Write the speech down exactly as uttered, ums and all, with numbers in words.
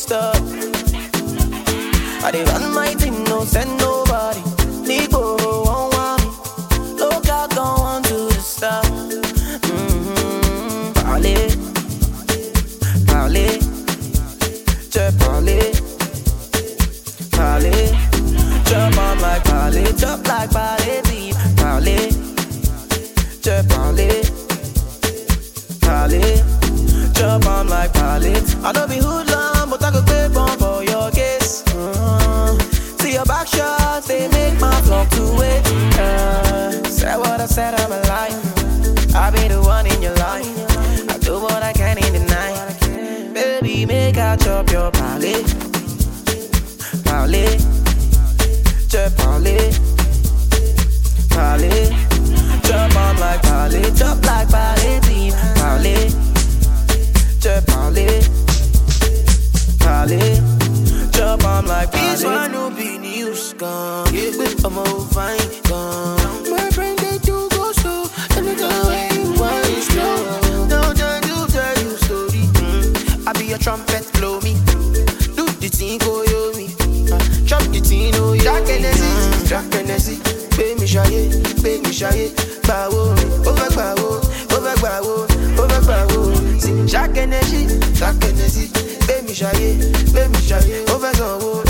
stop. I dey run my team, no send nobody. Nico, won't want me. Look out, don't want to stop. Mm-hmm. Parlez, parlez, just parlez, parlez. Jump on like parlez, jump like parlez, deep. Parlez, just parlez, parlez. Jump on like parlez. I don't be hoodlum, but I could pay bomb for your case. Uh, see your back shots, they make my flock to wait. Uh, said what I said, I'm alive. I'll be the one in your life. I do what I can in the night. Baby, make I chop your parlez, parlez, just parlez, parlez. Jump on like parlez, jump like parlez, deep. Parlez, just parlez, parlez. Jump on like parlez. This one no be news, gone. Get with a more fine, gone. My friend they do go slow, and they go away one slow. No time to tell you story. Mm. I be a trumpet, blow me. Do the thing, go yo me. Uh, chop the thing, oh yeah. Jack Hennessy, Jack Hennessy. Pay me shy, pay me shy. Bawo, over bawo, over bawo, over bawo. See, Jack Hennessy, Jack Hennessy. Pay me shy, pay me shy. Over bawo.